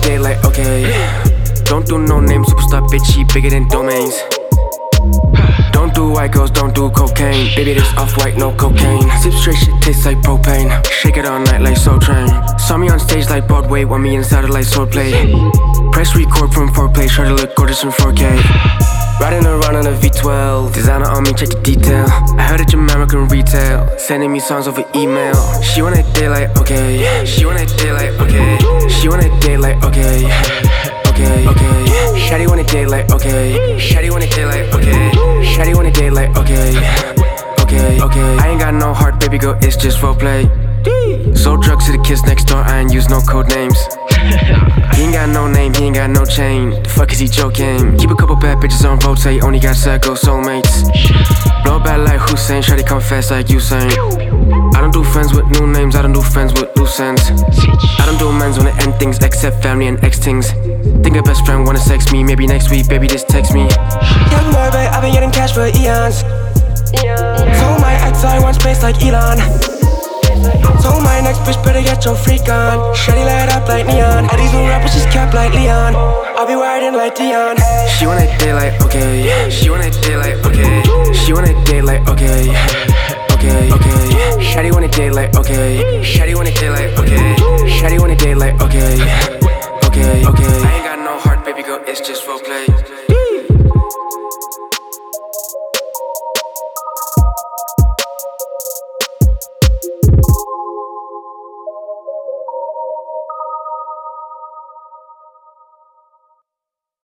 date like, okay. Don't do no name, superstar bitch, she bigger than domains. Don't do white girls, don't do cocaine. Baby, this off-white, no cocaine. Sip straight shit tastes like propane. Shake it all night like Soul Train. Saw me on stage like Broadway, want me inside it like Soul Play. Press record from 4Play, try to look gorgeous in 4K. Riding around on a V12, designer on me, check the detail. I heard it's American retail, sending me songs over email. She wanna date like, okay. She wanna date like, okay. She wanna date like, okay. Okay, okay. Shawty wanna date like, okay. Shawty wanna date like, okay. Shawty wanna date like, okay. Okay, okay. I ain't got no heart, baby girl, it's just roleplay. Sold drugs to the kids next door, I ain't use no code names. He ain't got no name, he ain't got no chain. The fuck is he joking? Keep a couple bad bitches on rotate, only got psycho soulmates. Blow back like Hussein, shawty come fast like Usain. I don't do friends with new names, I don't do friends with loose ends. I don't do men's when it end things except family and ex things. Think a best friend wanna sex me, maybe next week, baby just text me. Young boy, babe, I've been getting cash for eons. Told my ex I want space like Elon. Told my next bitch better get your freak on. Shawty light up like neon. All these new rappers just cap like Leon. I'll be riding like Dion. She wanna date like, okay. She wanna date like, okay. She wanna date like, okay. Okay, okay. Shawty wanna date like, okay. Shawty wanna date like, okay. Shawty wanna date like, okay. Okay, okay.